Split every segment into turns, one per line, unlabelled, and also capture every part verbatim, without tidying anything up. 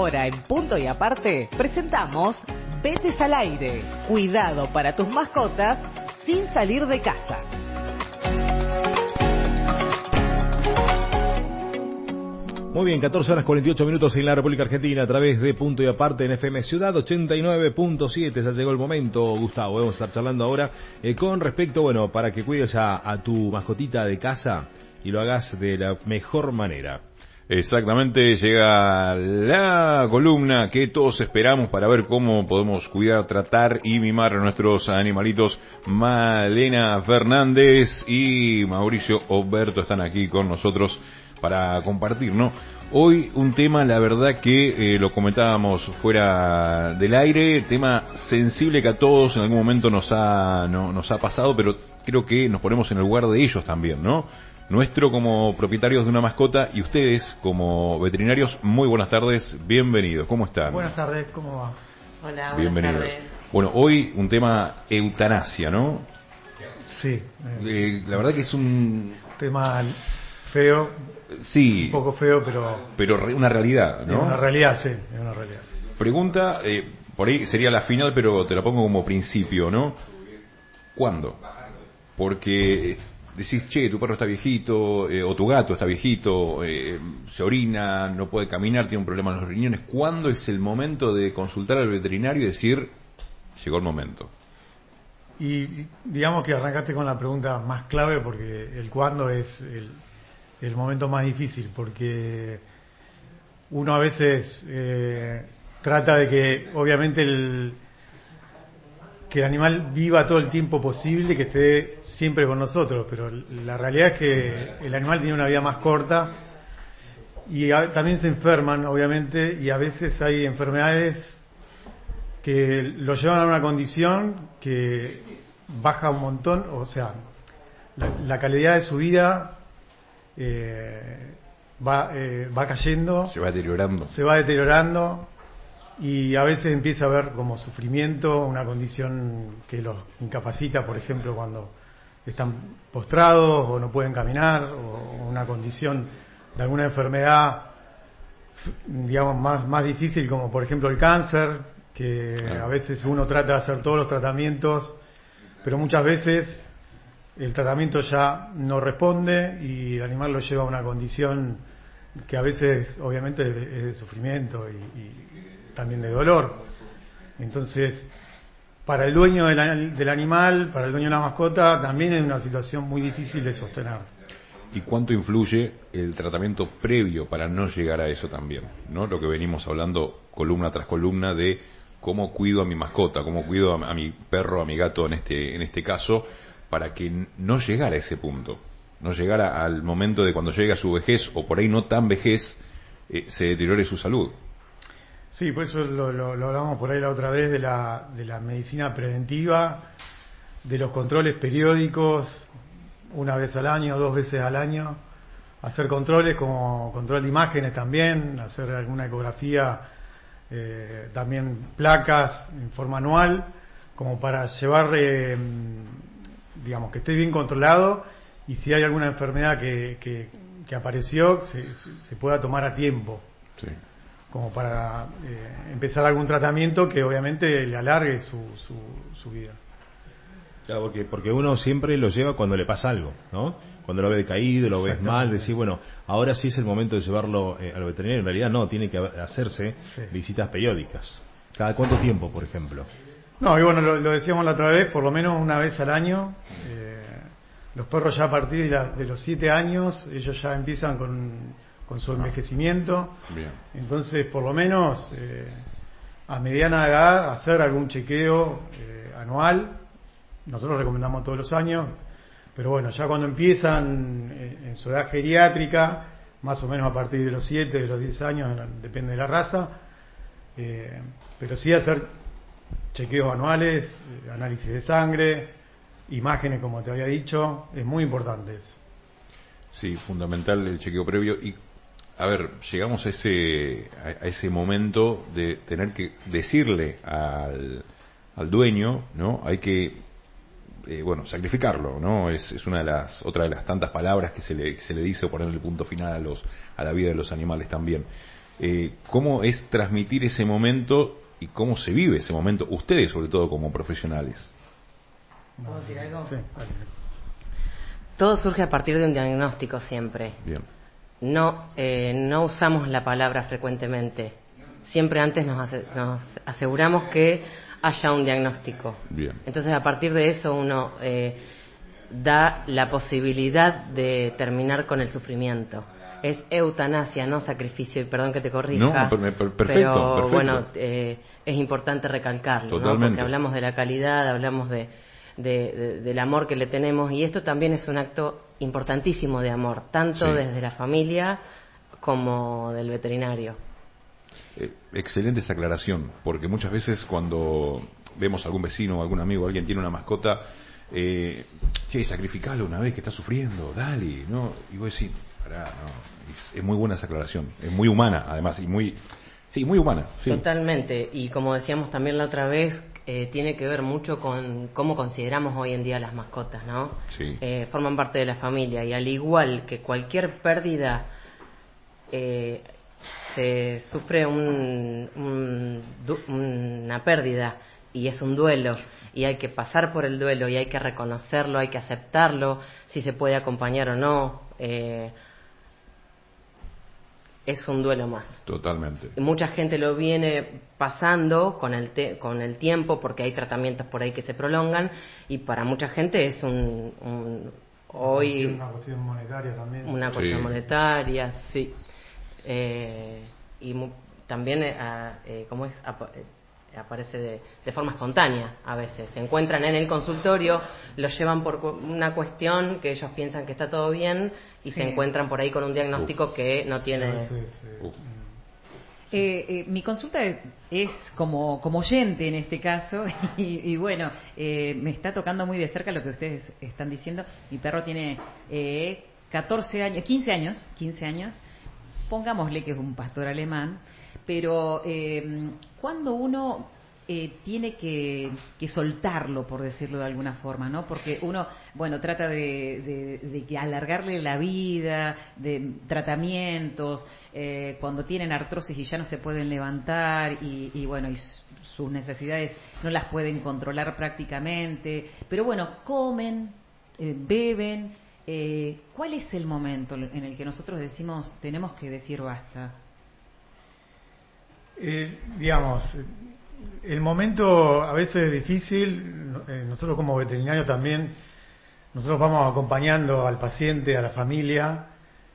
Ahora en Punto y Aparte presentamos Vetes al Aire. Cuidado para tus mascotas sin salir de casa.
Muy bien, catorce horas cuarenta y ocho minutos en la República Argentina a través de Punto y Aparte en F M Ciudad ochenta y nueve punto siete. Ya llegó el momento, Gustavo. Vamos a estar charlando ahora eh, con respecto, bueno, para que cuides a, a tu mascotita de casa y lo hagas de la mejor manera.
Exactamente, llega la columna que todos esperamos para ver cómo podemos cuidar, tratar y mimar a nuestros animalitos. Malena Fernández y Mauricio Oberto están aquí con nosotros para compartir, ¿no? Hoy un tema, la verdad que eh, lo comentábamos fuera del aire, tema sensible que a todos en algún momento nos ha no, nos ha pasado, pero creo que nos ponemos en el lugar de ellos también, ¿no? Nuestro como propietarios de una mascota y ustedes como veterinarios, muy buenas tardes, bienvenidos, ¿cómo están?
Buenas tardes, ¿cómo va?
Hola, buenas
Bienvenidos.
tardes.
Bueno, hoy un tema eutanasia, ¿no?
Sí.
Eh, la verdad que es un
tema feo,
sí,
un poco feo, pero
pero re- una realidad, ¿no?
es una realidad, sí, es una realidad.
Pregunta, eh, por ahí sería la final, pero te la pongo como principio, ¿no? ¿Cuándo? Porque decís, che, tu perro está viejito, eh, o tu gato está viejito, eh, se orina, no puede caminar, tiene un problema en los riñones. ¿Cuándo es el momento de consultar al veterinario y decir, llegó el momento?
Y digamos que arrancaste con la pregunta más clave, porque el cuándo es el, el momento más difícil, porque uno a veces eh, trata de que obviamente el que el animal viva todo el tiempo posible, que esté siempre con nosotros, pero la realidad es que el animal tiene una vida más corta y a, también se enferman, obviamente, y a veces hay enfermedades que lo llevan a una condición que baja un montón, o sea, la, la calidad de su vida eh, va, eh, va cayendo,
Se va deteriorando.
se va deteriorando y a veces empieza a haber como sufrimiento, una condición que los incapacita, por ejemplo, cuando están postrados o no pueden caminar, o una condición de alguna enfermedad, digamos, más, más difícil, como por ejemplo el cáncer, que
Claro.
a veces uno trata de hacer todos los tratamientos, pero muchas veces el tratamiento ya no responde y el animal lo lleva a una condición que a veces obviamente es de sufrimiento y, y también de dolor. Entonces, para el dueño del, del animal, para el dueño de la mascota, también es una situación muy difícil de sostener.
¿Y cuánto influye el tratamiento previo para no llegar a eso también? ¿No? Lo que venimos hablando columna tras columna de cómo cuido a mi mascota, cómo cuido a, a mi perro, a mi gato en este, en este caso, para que no llegara a ese punto, no llegara al momento de cuando llega a su vejez, o por ahí no tan vejez, eh, se deteriore su salud.
Sí, por eso lo, lo, lo hablamos por ahí la otra vez de la, de la medicina preventiva, de los controles periódicos, una vez al año, dos veces al año, hacer controles como control de imágenes también, hacer alguna ecografía, eh, también placas en forma anual, como para llevar, eh, digamos, que esté bien controlado y si hay alguna enfermedad que, que, que apareció, se, se, se pueda tomar a tiempo.
Sí.
Como para eh, empezar algún tratamiento que obviamente le alargue su, su, su vida.
Claro, porque, porque uno siempre lo lleva cuando le pasa algo, ¿no? Cuando lo ve decaído, lo ves mal, decís, bueno, ahora sí es el momento de llevarlo eh, al veterinario. En realidad no, tiene que hacerse
Sí.
visitas periódicas. ¿Cada cuánto tiempo, por ejemplo?
No, y bueno, lo, lo decíamos la otra vez, por lo menos una vez al año. Eh, los perros ya a partir de, la, de los siete años, ellos ya empiezan con, con su envejecimiento.
Bien.
Entonces, por lo menos, eh, a mediana edad, hacer algún chequeo eh, anual. Nosotros recomendamos todos los años, pero bueno, ya cuando empiezan en, en su edad geriátrica, más o menos a partir de los siete, de los diez años, depende de la raza, eh, pero sí hacer chequeos anuales, eh, análisis de sangre, imágenes, como te había dicho, es muy importante eso.
Sí, fundamental el chequeo previo. Y, a ver, llegamos a ese, a, a ese momento de tener que decirle al, al dueño, ¿no? Hay que, eh, bueno, sacrificarlo, ¿no? Es, es una de las, otra de las tantas palabras que se le, que se le dice, o ponerle punto final a los, a la vida de los animales también. eh, ¿cómo es transmitir ese momento y cómo se vive ese momento, ustedes sobre todo como profesionales?
¿Puedo decir algo?
Sí, vale.
Todo surge a partir de un diagnóstico siempre.
Bien.
No, eh, no usamos la palabra frecuentemente. Siempre antes nos, ase- nos aseguramos que haya un diagnóstico.
Bien.
Entonces, a partir de eso uno eh, da la posibilidad de terminar con el sufrimiento. Es eutanasia, no sacrificio, y perdón que te corrija.
No, per- per- perfecto,
pero
perfecto.
bueno, eh, es importante recalcarlo, ¿no?
Totalmente.
Porque hablamos de la calidad, hablamos de, de- de- del amor que le tenemos, y esto también es un acto importantísimo de amor, tanto
Sí.
desde la familia como del veterinario.
Eh, excelente esa aclaración, porque muchas veces cuando vemos a algún vecino o algún amigo, alguien tiene una mascota, eh, che, sacrificalo una vez que está sufriendo, dale, ¿no? Y vos decís, pará, no, es, es muy buena esa aclaración, es muy humana además, y muy, sí, muy humana. Sí.
Totalmente, y como decíamos también la otra vez, eh, tiene que ver mucho con cómo consideramos hoy en día las mascotas, ¿no?
Sí.
Eh, forman parte de la familia, y al igual que cualquier pérdida, eh, se sufre un, un du- una pérdida y es un duelo, y hay que pasar por el duelo y hay que reconocerlo, hay que aceptarlo, si se puede acompañar o no. Eh, es un duelo más.
Totalmente.
Mucha gente lo viene pasando con el te- con el tiempo, porque hay tratamientos por ahí que se prolongan, y para mucha gente es un, un hoy
Una cuestión monetaria también.
una
Sí.
cuestión monetaria, sí. Eh, y mu- también, eh, a- eh, ¿cómo es? Apa- eh, aparece de, de forma espontánea a veces. Se encuentran en el consultorio, lo llevan por cu- una cuestión que ellos piensan que está todo bien, y
Sí.
se encuentran por ahí con un diagnóstico que no
A
tiene...
veces, eh,
Uf.
Eh, eh, mi consulta es como, como oyente en este caso y, y bueno, eh, me está tocando muy de cerca lo que ustedes están diciendo. Mi perro tiene eh, catorce años, quince años, quince años, pongámosle que es un pastor alemán, pero eh, cuando uno eh, tiene que, que soltarlo, por decirlo de alguna forma, ¿no? Porque uno, bueno, trata de, de, de que alargarle la vida, de tratamientos, eh, cuando tienen artrosis y ya no se pueden levantar y, y bueno, y s- sus necesidades no las pueden controlar prácticamente, pero bueno, comen, eh, beben. Eh, ¿Cuál es el momento en el que nosotros decimos tenemos que decir basta?
Eh, digamos, el momento a veces es difícil. eh, nosotros como veterinarios también, nosotros vamos acompañando al paciente, a la familia,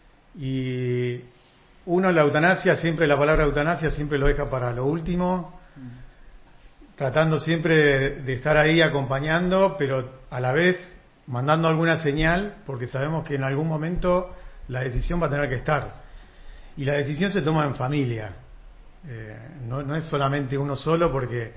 y uno la eutanasia, siempre la palabra eutanasia siempre lo deja para lo último, tratando siempre de, de estar ahí acompañando, pero a la vez mandando alguna señal, porque sabemos que en algún momento la decisión va a tener que estar, y la decisión se toma en familia. Eh, no, no es solamente uno solo, porque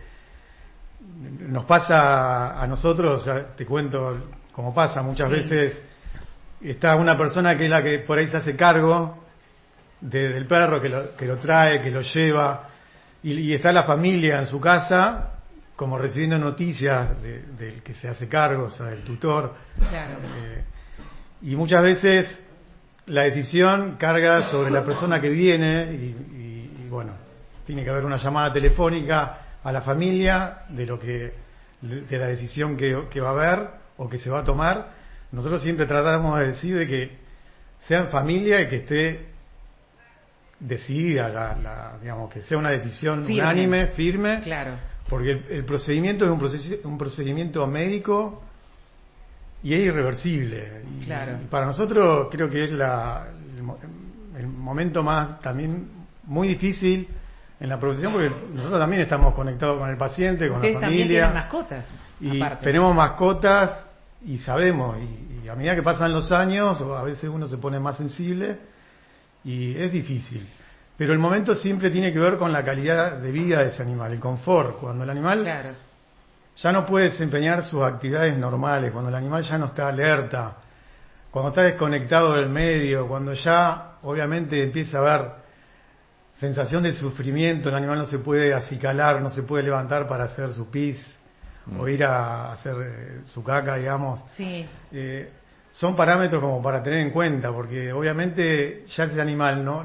nos pasa a nosotros, o sea, te cuento cómo pasa, muchas
Sí.
veces está una persona que es la que por ahí se hace cargo de- del perro, que lo, que lo trae, que lo lleva, y, y está la familia en su casa como recibiendo noticias de- del que se hace cargo, o sea, del tutor.
Claro.
Eh, y muchas veces la decisión carga sobre la persona que viene, y, y- y bueno, tiene que haber una llamada telefónica a la familia de lo que de la decisión que, que va a haber o que se va a tomar. Nosotros siempre tratamos de decir de que sea en familia y que esté decidida, la, la- digamos, que sea una decisión
Firme.
unánime, firme,
Claro.
porque el, el procedimiento es un, procesi- un procedimiento médico y es irreversible. Y,
Claro.
y para nosotros creo que es la, el, mo- el momento más también muy difícil en la profesión, porque nosotros también estamos conectados con el paciente, con
Ustedes
la
también
familia.
tienen mascotas,
Y
aparte.
tenemos mascotas y sabemos, y, y a medida que pasan los años, o a veces uno se pone más sensible y es difícil. Pero el momento siempre tiene que ver con la calidad de vida de ese animal, el confort. Cuando el animal
Claro.
ya no puede desempeñar sus actividades normales, cuando el animal ya no está alerta, cuando está desconectado del medio, cuando ya obviamente empieza a haber sensación de sufrimiento, el animal no se puede acicalar, no se puede levantar para hacer su pis
Mm.
o ir a hacer eh, su caca, digamos.
Sí.
Eh, son parámetros como para tener en cuenta, porque obviamente ya ese animal no, no,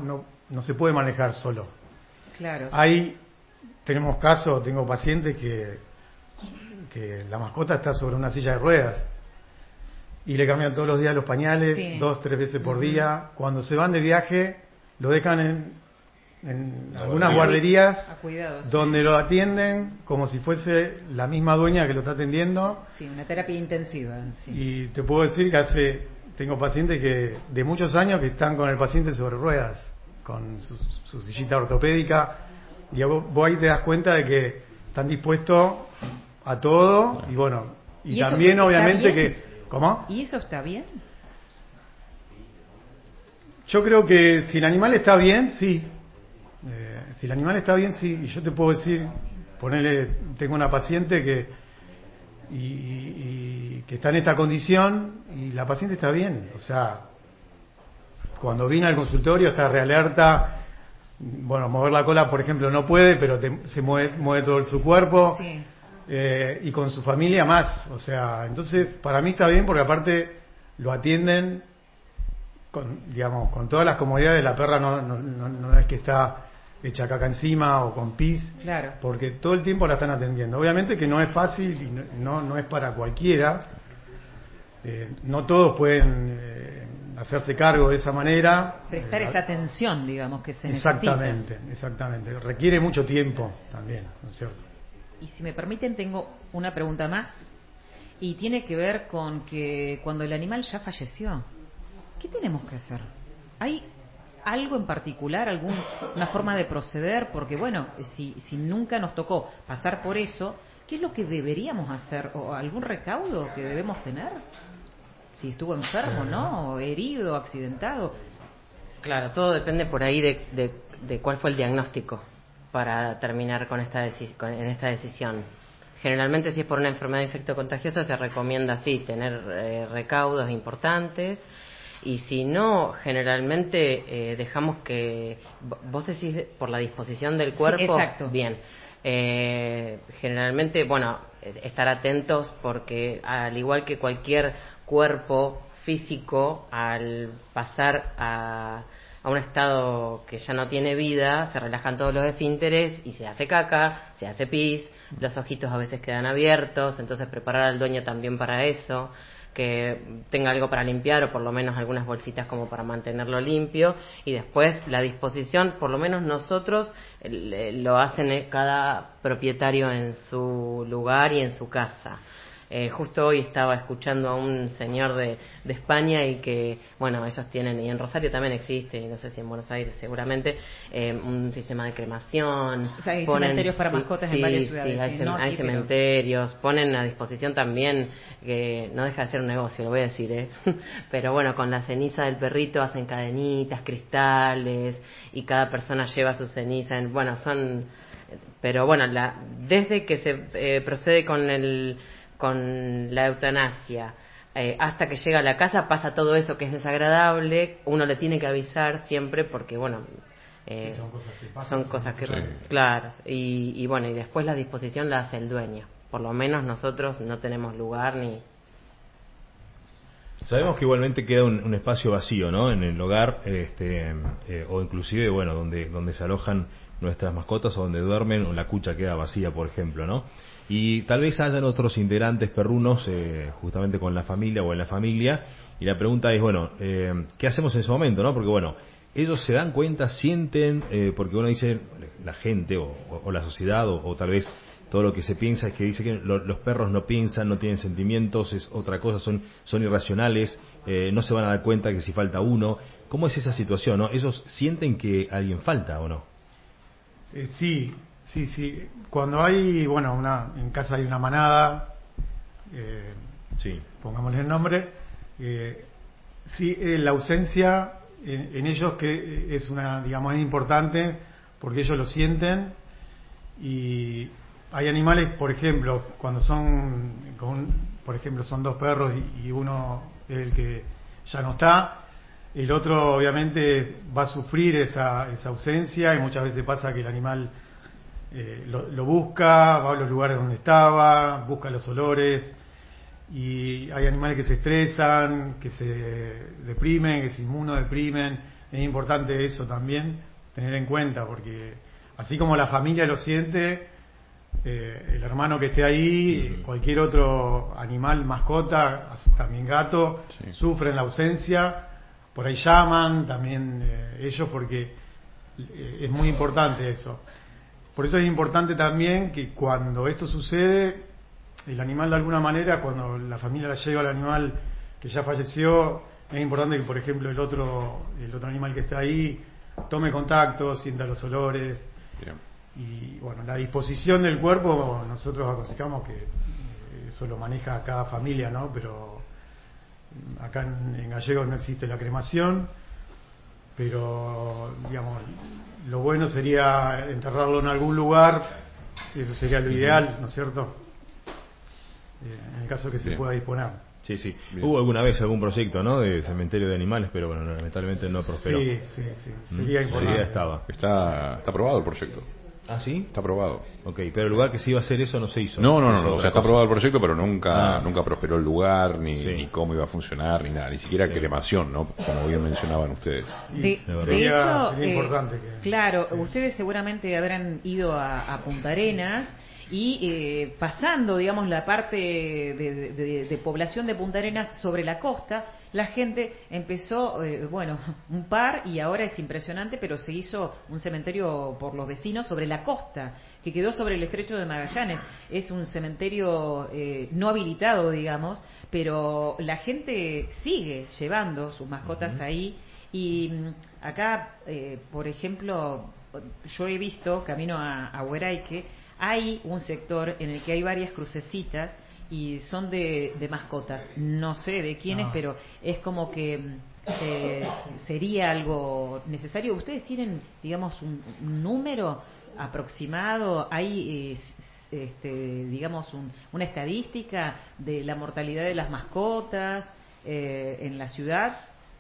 no se puede manejar solo.
Claro.
Hay, tenemos casos, tengo pacientes que, que la mascota está sobre una silla de ruedas y le cambian todos los días los pañales,
Sí.
dos, tres veces por
Ujú.
día. Cuando se van de viaje, lo dejan en, en
La
algunas
guardería.
guarderías
A cuidado, sí.
donde lo atienden como si fuese la misma dueña que lo está atendiendo.
Sí, una terapia intensiva. Sí.
Y te puedo decir que hace, tengo pacientes que de muchos años que están con el paciente sobre ruedas, con su, su sillita ortopédica, y vos, vos ahí te das cuenta de que están dispuestos a todo, y bueno, y,
¿Y eso
también
está
obviamente
bien?
que, ¿cómo?
¿Y eso está bien?
Yo creo que si el animal está bien, sí. Eh, si el animal está bien, sí. Y yo te puedo decir, ponerle, tengo una paciente que y, y- y que está en esta condición y la paciente está bien. O sea, cuando viene al consultorio está realerta. Bueno, mover la cola, por ejemplo, no puede, pero te- se mueve, mueve todo su cuerpo.
Sí.
Eh, y con su familia más. O sea, entonces para mí está bien porque aparte lo atienden con, digamos, con todas las comodidades. La perra no, no, no, no es que está hecha caca encima o con pis,
Claro.
porque todo el tiempo la están atendiendo. Obviamente que no es fácil y no, no, no es para cualquiera. Eh, no todos pueden eh, hacerse cargo de esa manera.
Prestar
Eh,
esa atención, digamos, que se
Exactamente, exactamente. Requiere mucho tiempo también, ¿no es cierto?
necesita. Y si me permiten, tengo una pregunta más. Y tiene que ver con que cuando el animal ya falleció, ¿qué tenemos que hacer? ¿Hay algo en particular, alguna forma de proceder? Porque bueno, si, si nunca nos tocó pasar por eso, ¿qué es lo que deberíamos hacer? ¿O algún recaudo que debemos tener? Si estuvo enfermo, ¿no? O herido, accidentado.
Claro, todo depende por ahí de, de, de cuál fue el diagnóstico para terminar con esta deci- con- en esta decisión. Generalmente, si es por una enfermedad infectocontagiosa, se recomienda sí tener eh, recaudos importantes, y si no, generalmente eh, dejamos que vo- vos decís por la disposición del
Sí,
cuerpo.
exacto.
Bien. Eh, generalmente, bueno, eh, estar atentos porque al igual que cualquier cuerpo físico, al pasar a, a un estado que ya no tiene vida, se relajan todos los esfínteres y se hace caca, se hace pis, los ojitos a veces quedan abiertos, entonces preparar al dueño también para eso, que tenga algo para limpiar o por lo menos algunas bolsitas como para mantenerlo limpio, y después la disposición, por lo menos nosotros eh, lo hacen eh, cada propietario en su lugar y en su casa. Eh, justo hoy estaba escuchando a un señor de, de España y que, bueno, ellos tienen, y en Rosario también existe, y no sé si en Buenos Aires seguramente, eh, un sistema de cremación.
O sea, hay cementerios para mascotas en varias ciudades,
Sí, hay,
sí,
cem-
no
hay
aquí, pero-
cementerios, ponen a disposición también, que no deja de ser un negocio, lo voy a decir, ¿eh? Pero bueno, con la ceniza del perrito hacen cadenitas, cristales, y cada persona lleva su ceniza, en, bueno, son... Pero bueno, la, desde que se eh, procede con el con la eutanasia eh, hasta que llega a la casa pasa todo eso que es desagradable, uno le tiene que avisar siempre porque bueno eh,
Sí, son cosas que pasan,
son
son
cosas que
cosas
que-
claro, y, y bueno, y después la disposición la hace el dueño, por lo menos nosotros no tenemos lugar ni...
Sabemos que igualmente queda un, un espacio vacío, ¿no? En el hogar, este, eh, o inclusive, bueno, donde donde se alojan nuestras mascotas o donde duermen, o la cucha queda vacía, por ejemplo, ¿no? Y tal vez hayan otros integrantes perrunos, eh, justamente con la familia o en la familia, y la pregunta es, bueno, eh, ¿qué hacemos en ese momento, no? Porque, bueno, ellos se dan cuenta, sienten, eh, porque uno dice, la gente o, o- o la sociedad, o, o tal vez todo lo que se piensa es que dice que lo- los perros no piensan, no tienen sentimientos, es otra cosa, son, son irracionales, eh, no se van a dar cuenta que si falta uno. ¿Cómo es esa situación, no? ¿Ellos sienten que alguien falta o no?
Eh, sí, sí, sí. Cuando hay, bueno, una en casa hay una manada, eh,
Sí.
pongámosle el nombre, eh, sí, eh, la ausencia en, en ellos que es una, digamos, es importante porque ellos lo sienten. Y hay animales, por ejemplo, cuando son, con, por ejemplo, son dos perros y, y uno es el que ya no está, el otro obviamente va a sufrir esa, esa ausencia, y muchas veces pasa que el animal eh, lo, lo busca, va a los lugares donde estaba, busca los olores, y hay animales que se estresan, que se deprimen, que se inmunodeprimen. Es importante eso también, tener en cuenta, porque así como la familia lo siente, eh, el hermano que esté ahí, uh-huh. cualquier otro animal, mascota, también gato, sí. sufren la ausencia, por ahí llaman también eh, ellos, porque eh, es muy importante eso. Por eso es importante también que cuando esto sucede, el animal de alguna manera, cuando la familia la lleva al animal que ya falleció, es importante que, por ejemplo, el otro el otro animal que está ahí tome contacto, sienta los olores. Bien. Y bueno, la disposición del cuerpo, nosotros aconsejamos que eso lo maneja cada familia, ¿no? Pero acá en, en Gallegos no existe la cremación, pero digamos, lo bueno sería enterrarlo en algún lugar, eso sería lo ideal, ¿no es cierto? En el caso que se Bien. pueda disponer.
Sí, sí. Bien. Hubo alguna vez algún proyecto, ¿no? De cementerio de animales, pero bueno, lamentablemente no prosperó.
Sí, sí, sí. Sería
¿Mm?
importante.
Sería estaba.
Está, está aprobado el proyecto.
¿Ah, sí?
Está aprobado.
Ok, pero el lugar que se iba a hacer eso no se hizo.
No, no, no, no. O sea, está aprobado el proyecto, pero nunca
ah.
nunca prosperó el lugar, ni,
sí.
ni cómo iba a funcionar, ni nada. Ni siquiera sí. cremación, ¿no? Como bien mencionaban ustedes.
De, de
sería,
hecho,
sería
eh,
importante que,
claro,
sí.
ustedes seguramente habrán ido a, a Punta Arenas y eh, pasando, digamos, la parte de, de, de población de Punta Arenas sobre la costa, la gente empezó, eh, bueno, un par, y ahora es impresionante, pero se hizo un cementerio por los vecinos sobre la costa, que quedó sobre el estrecho de Magallanes. Es un cementerio eh, no habilitado, digamos, pero la gente sigue llevando sus mascotas uh-huh. ahí. Y acá, eh, por ejemplo, yo he visto, camino a, a Hueraique, hay un sector en el que hay varias crucecitas y son de, de mascotas. No sé de quiénes, no. pero es como que eh, sería algo necesario. ¿Ustedes tienen, digamos, un, un número aproximado? ¿Hay, eh, este, digamos, un, una estadística de la mortalidad de las mascotas eh, en la ciudad?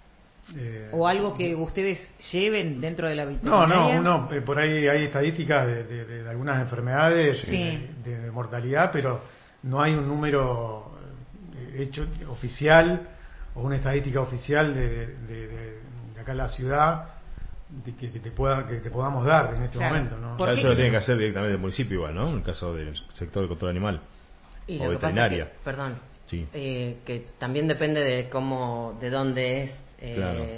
Eh, ¿O algo que ustedes lleven dentro de la veterinaria?
No, no, uno, eh, por ahí hay estadísticas de, de, de, de algunas enfermedades,
sí.
de, de mortalidad, pero no hay un número hecho oficial o una estadística oficial de, de, de, de acá en la ciudad de que, que te pueda que te podamos dar en este claro. momento, ¿no?
Claro, eso lo tiene que hacer directamente el municipio igual, ¿no? En el caso del sector de control animal
y
o
lo
veterinaria.
Que pasa es que, perdón,
sí.
eh, que también depende de cómo, de dónde es eh,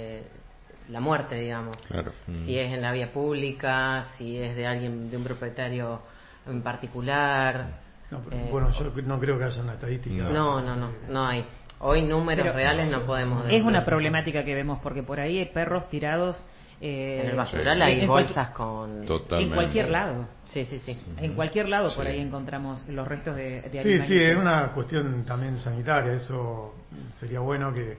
claro. la muerte, digamos.
Claro.
Si es en la vía pública, si es de alguien, de un propietario en particular.
No, pero, eh, bueno, yo no creo que haya una estadística.
No, no, no, no hay. Hoy números pero reales no podemos decir.
Es una problemática que vemos porque por ahí hay perros tirados. Eh,
en el basural hay
en
bolsas
cualquier,
con...
Totalmente.
En cualquier lado.
Sí, sí, sí.
En cualquier lado
sí.
por ahí encontramos los restos de, de
sí,
animalitos.
Sí, es una cuestión también sanitaria. Eso sería bueno que,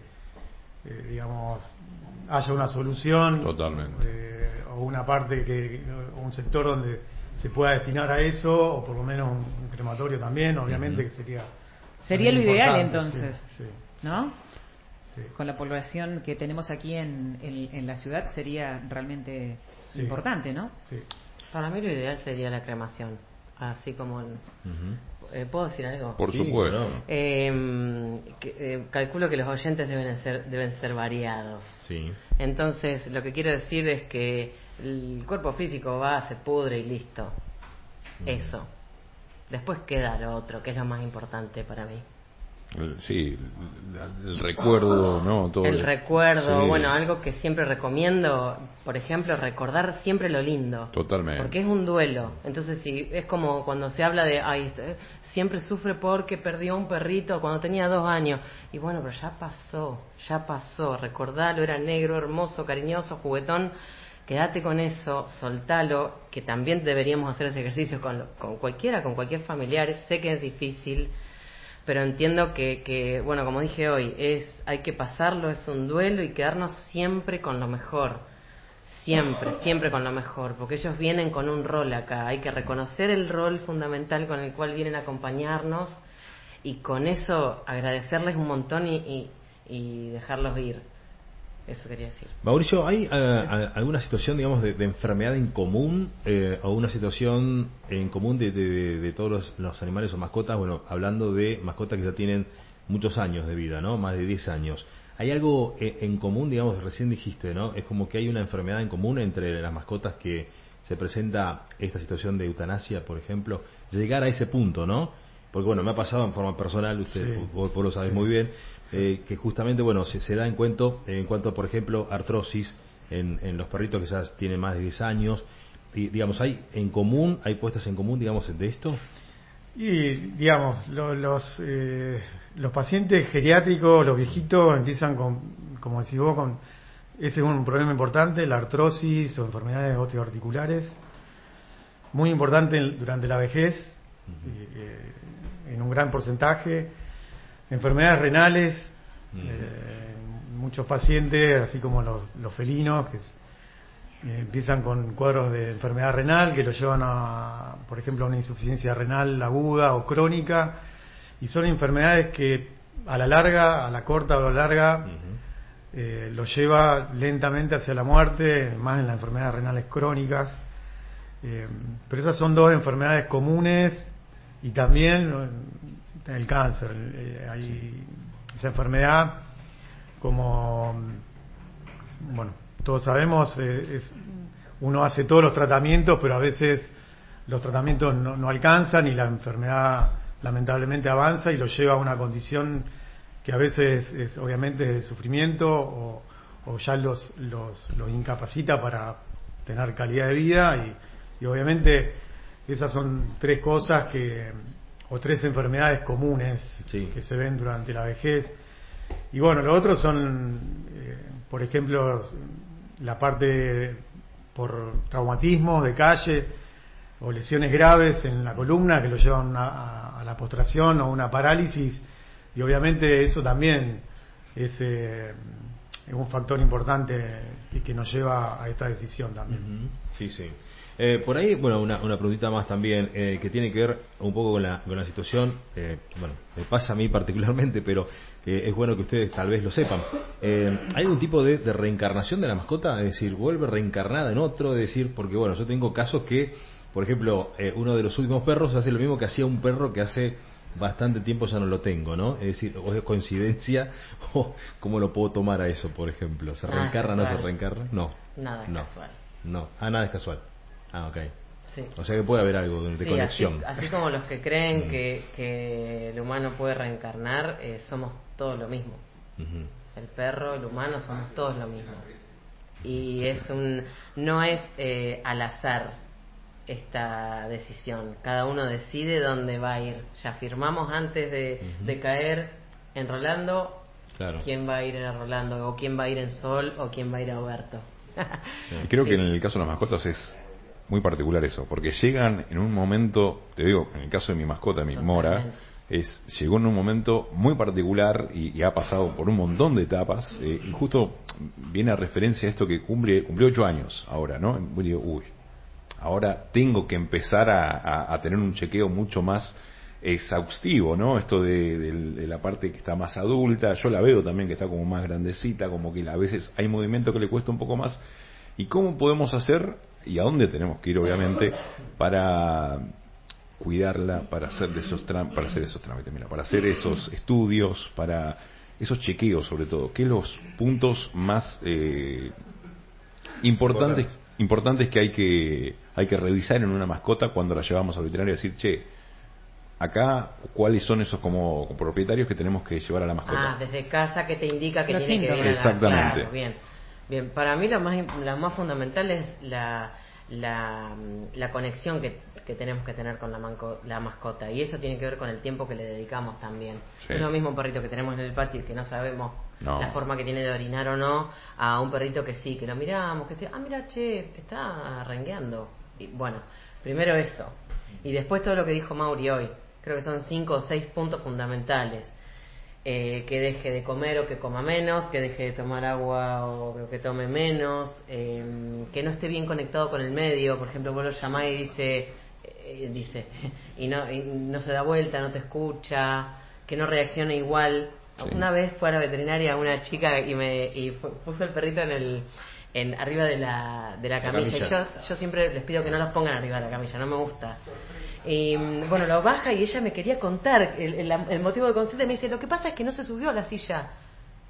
eh, digamos, haya una solución.
Totalmente.
Eh, o una parte, que o un sector donde se pueda destinar a eso, o por lo menos un, un crematorio también, obviamente, uh-huh. que sería...
Sería lo ideal entonces,
sí, sí.
¿no?
Sí.
Con la población que tenemos aquí en, en, en la ciudad sería realmente sí. importante, ¿no?
Sí.
Para mí lo ideal sería la cremación, así como... El, uh-huh. eh, ¿Puedo decir algo?
Por supuesto.
Sí, eh, que, eh, calculo que los oyentes deben ser, deben ser variados.
Sí.
Entonces, lo que quiero decir es que el cuerpo físico va, se pudre y listo. Uh-huh. Eso. Después queda lo otro, que es lo más importante para mí.
El, sí, el, el recuerdo, ¿no? Todo
el
el,
recuerdo,
sí.
bueno, algo que siempre recomiendo, por ejemplo, recordar siempre lo lindo.
Totalmente.
Porque es un duelo. Entonces, si es como cuando se habla de, ay, siempre sufre porque perdió un perrito cuando tenía dos años. Y bueno, pero ya pasó, ya pasó. Recordalo, era negro, hermoso, cariñoso, juguetón. Quédate con eso, soltalo, que también deberíamos hacer ese ejercicio con, con cualquiera, con cualquier familiar. Sé que es difícil, pero entiendo que, que, bueno, como dije hoy, es hay que pasarlo, es un duelo y quedarnos siempre con lo mejor. Siempre, siempre con lo mejor, porque ellos vienen con un rol acá. Hay que reconocer el rol fundamental con el cual vienen a acompañarnos y con eso agradecerles un montón y, y, y dejarlos ir. Eso quería decir.
Mauricio, ¿hay uh, alguna situación, digamos, de, de enfermedad en común eh, o una situación en común de, de, de todos los, los animales o mascotas? Bueno, hablando de mascotas que ya tienen muchos años de vida, ¿no? Más de diez años. ¿Hay algo eh, en común, digamos, recién dijiste, ¿no? Es como que hay una enfermedad en común entre las mascotas que se presenta esta situación de eutanasia, por ejemplo, llegar a ese punto, ¿no? Porque, bueno, me ha pasado en forma personal, usted
Sí.
vos, vos lo sabés muy bien, eh, que justamente, bueno, se, se da en cuento, eh, en cuanto a, por ejemplo, artrosis en, en los perritos que ya tienen más de diez años, y, digamos, ¿hay en común, hay puestas en común, digamos, de esto?
Y, digamos, lo- los, eh, los pacientes geriátricos, los viejitos, empiezan con, como decís vos, con ese es un problema importante, la artrosis o enfermedades osteoarticulares, muy importante en- durante la vejez, eh, en un gran porcentaje, enfermedades renales, eh, muchos pacientes, así como los, los felinos, que es- eh, empiezan con cuadros de enfermedad renal que lo llevan a, por ejemplo, a una insuficiencia renal aguda o crónica, y son enfermedades que a la larga, a la corta o a la larga, eh, lo lleva lentamente hacia la muerte, más en las enfermedades renales crónicas. Eh, pero esas son dos enfermedades comunes, y también eh, el cáncer. Eh, hay esa enfermedad, como, bueno, todos sabemos, eh, es, uno hace todos los tratamientos, pero a veces los tratamientos no, no alcanzan y la enfermedad lamentablemente avanza y lo lleva a una condición que a veces es obviamente de sufrimiento, o, o ya los, los, los incapacita para tener calidad de vida, y, y obviamente esas son tres cosas que, o tres enfermedades comunes,
Sí.
que se ven durante la vejez. Y bueno, lo otro son, eh, por ejemplo, la parte por traumatismos de calle o lesiones graves en la columna que lo llevan a, a, a la postración o una parálisis, y obviamente eso también es, eh, es un factor importante y que nos lleva a esta decisión también.
Ujú. Sí, sí. Eh, por ahí, bueno, una, una preguntita más también, eh, que tiene que ver un poco con la, con la situación, eh, bueno, me pasa a mí particularmente, pero eh, es bueno que ustedes tal vez lo sepan. Eh, ¿Hay algún tipo de, de reencarnación de la mascota? Es decir, ¿vuelve reencarnada en otro? Es decir, porque bueno, yo tengo casos que, por ejemplo, eh, uno de los últimos perros hace lo mismo que hacía un perro que hace bastante tiempo ya no lo tengo, ¿no? Es decir, o es coincidencia, o cómo lo puedo tomar a eso, por ejemplo. ¿Se
Nada
reencarna o no se
casual.
reencarna? No.
Nada es
no.
casual.
No. Ah, nada es casual. Ah, ok.
Sí.
O sea que puede haber algo de, de
Sí,
conexión.
así, así como los que creen
Mm.
que, que el humano puede reencarnar, eh, somos todos lo mismo.
Ujú.
El perro, el humano, somos todos lo mismo. Y es un, no es eh, al azar esta decisión. Cada uno decide dónde va a ir. Ya firmamos antes de,
Ujú.
de caer en Rolando,
Claro.
quién va a ir a Rolando, o quién va a ir en Sol, o quién va a ir a Huberto.
Y creo
Sí.
que en el caso de las mascotas es muy particular eso, porque llegan en un momento, te digo, en el caso de mi mascota, mi Mora,
Totalmente.
es llegó en un momento muy particular y, y ha pasado por un montón de etapas, eh, y justo viene a referencia a esto que cumple cumplió ocho años ahora, ¿no? Y digo, uy, ahora tengo que empezar a, a, a tener un chequeo mucho más exhaustivo, ¿no? Esto de, de, de la parte que está más adulta, yo la veo también que está como más grandecita, como que a veces hay movimiento que le cuesta un poco más. ¿Y cómo podemos hacer, y a dónde tenemos que ir, obviamente, para cuidarla, para hacer esos tram- para hacer esos trámites, mira, para hacer esos estudios, para esos chequeos sobre todo? ¿Qué los puntos más eh, importantes importantes que hay que hay que revisar en una mascota cuando la llevamos al veterinario y decir, che, acá cuáles son esos como propietarios que tenemos que llevar a la mascota?
Ah, desde casa que te indica que
Los
tiene que
síntomas.
ir a la-
Exactamente.
claro, bien. Bien, para mí lo más lo más fundamental es la la, la conexión que, que tenemos que tener con la, manco- la mascota, y eso tiene que ver con el tiempo que le dedicamos también.
Sí.
Es lo mismo un perrito que tenemos en el patio y que no sabemos
No.
la forma que tiene de orinar o no, a un perrito que sí, que lo miramos, que sí, ah, mira, che, está rengueando. Y bueno, primero eso, y después todo lo que dijo Mauri hoy. Creo que son cinco o seis puntos fundamentales. Eh, que deje de comer o que coma menos, que deje de tomar agua o que tome menos, eh, que no esté bien conectado con el medio. Por ejemplo, vos lo llamás y dice, eh, dice y no, y no se da vuelta, no te escucha, que no reaccione igual.
Sí.
Una vez fue a la veterinaria una chica y me y puso el perrito en el en arriba de la de la camilla,
camilla.
y yo yo siempre les pido que no los pongan arriba de la camilla, no me gusta. Y bueno, lo baja y ella me quería contar el, el, el motivo de consulta, y me dice, lo que pasa es que no se subió a la silla.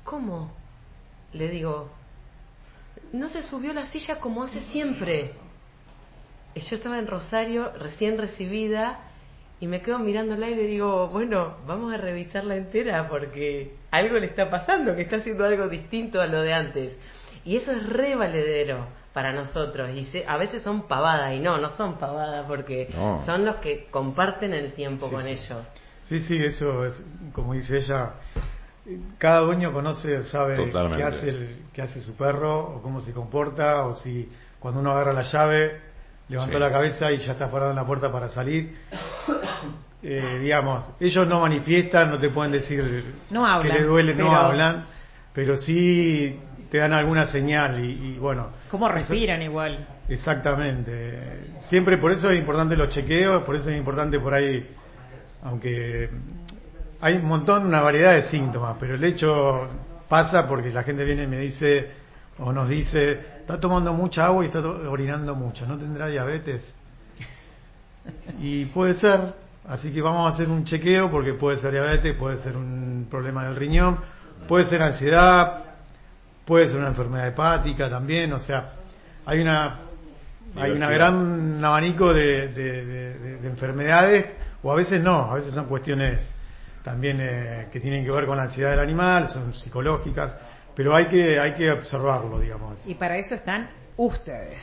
¿cómo? Le digo, no se subió a la silla como hace siempre. Y yo estaba en Rosario, recién recibida, y me quedo mirándola y le digo, bueno, vamos a revisarla entera porque algo le está pasando, que está haciendo algo distinto a lo de antes. Y eso es re valedero para nosotros. Y se, a veces son pavadas, y no, no son pavadas porque no. son los que comparten el tiempo sí, con
sí.
ellos.
Sí, sí, eso es, como dice ella, cada dueño conoce, sabe qué hace, el, qué hace su perro, o cómo se comporta, o si cuando uno agarra la llave, levantó sí. la cabeza y ya está parado en la puerta para salir. Eh, digamos, ellos no manifiestan, no te pueden decir
no hablan,
que les duele,
pero...
no hablan, pero sí te dan alguna señal y, y bueno.
¿Cómo respiran eso, igual?
Exactamente. Siempre por eso es importante los chequeos, por eso es importante por ahí, aunque hay un montón, una variedad de síntomas, pero el hecho pasa porque la gente viene y me dice, o nos dice, está tomando mucha agua y está orinando mucho, ¿no tendrá diabetes? Y puede ser, así que vamos a hacer un chequeo porque puede ser diabetes, puede ser un problema del riñón, puede ser ansiedad, puede ser una enfermedad hepática también, o sea, hay una hay una gran abanico de, de, de, de enfermedades, o a veces no, a veces son cuestiones también eh, que tienen que ver con la ansiedad del animal, son psicológicas, pero hay que hay que observarlo, digamos.
Y para eso están ustedes.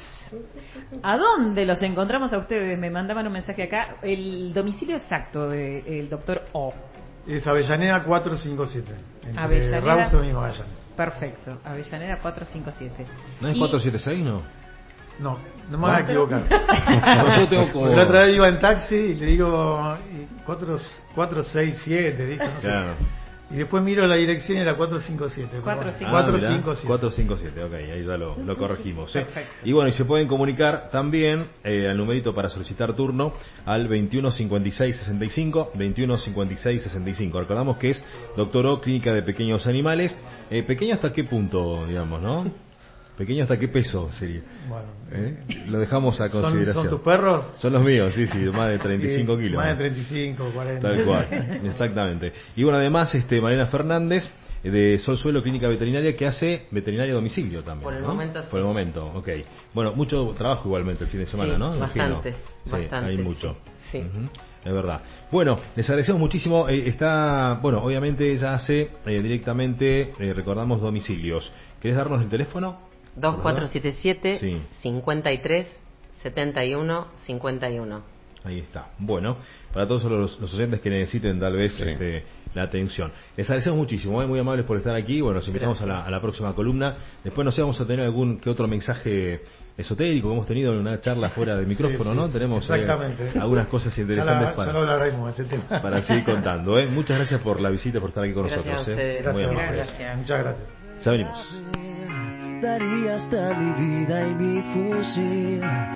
¿A dónde los encontramos a ustedes? Me mandaban un mensaje acá, el domicilio exacto del doctor O.
Es Avellaneda cuatrocientos cincuenta y siete, entre
Avellaneda,
Rawson y Magallanes.
Perfecto, Avellaneda cuatrocientos cincuenta y siete.
¿No es
y...
cuatrocientos setenta y seis, no?
No, no me voy a equivocar.
Yo tengo como...
La otra vez iba en taxi y le digo cuatrocientos sesenta y siete, dije, no sé. Claro. Y después miro la dirección y era cuatrocientos cincuenta y siete.
cuatrocientos cincuenta y siete.
Ah, cuatrocientos cincuenta y siete, ok, ahí ya lo, lo corregimos. ¿eh? Y bueno, y se pueden comunicar también eh, al numerito para solicitar turno al veintiuno cincuenta y seis sesenta y cinco, veintiuno cincuenta y seis sesenta y cinco. Recordamos que es Doctor O, Clínica de Pequeños Animales. Eh, ¿Pequeño hasta qué punto, digamos, no? ¿Pequeño hasta qué peso sería? Bueno, ¿Eh? Lo dejamos a consideración.
¿Son, ¿Son tus perros?
Son los míos, sí, sí, más de treinta y cinco kilos.
Más de treinta y cinco, cuarenta.
Tal cual, exactamente. Y bueno, además, este Malena Fernández, de Sol Suelo Clínica Veterinaria, que hace veterinaria a domicilio también.
Por el
¿no?
momento, sí.
Por el momento, ok. Bueno, mucho trabajo igualmente el fin de semana,
sí,
¿no?
Bastante,
sí,
bastante.
Hay mucho.
Sí. sí.
Uh-huh. Es verdad. Bueno, les agradecemos muchísimo. Eh, está, bueno, obviamente ella hace eh, directamente, eh, recordamos, domicilios. ¿Querés darnos el teléfono?
dos cuatro siete siete, cincuenta y tres, setenta y uno, cincuenta y uno.
Ahí está. Bueno, para todos los, los oyentes que necesiten tal vez sí. este, la atención. Les agradecemos muchísimo, ¿eh? Muy amables por estar aquí. Bueno, nos invitamos a la, a la próxima columna. Después no sé, vamos a tener algún que otro mensaje esotérico que hemos tenido en una charla fuera del micrófono, sí, sí, ¿no? Tenemos eh, algunas cosas interesantes
la,
para,
ese tema.
para seguir contando. ¿eh? Muchas gracias por la visita, por estar aquí con
gracias
nosotros.
¿eh?
Gracias,
Muy
amables. Gracias. Muchas gracias.
Ya venimos.
Daría hasta mi vida y mi fusil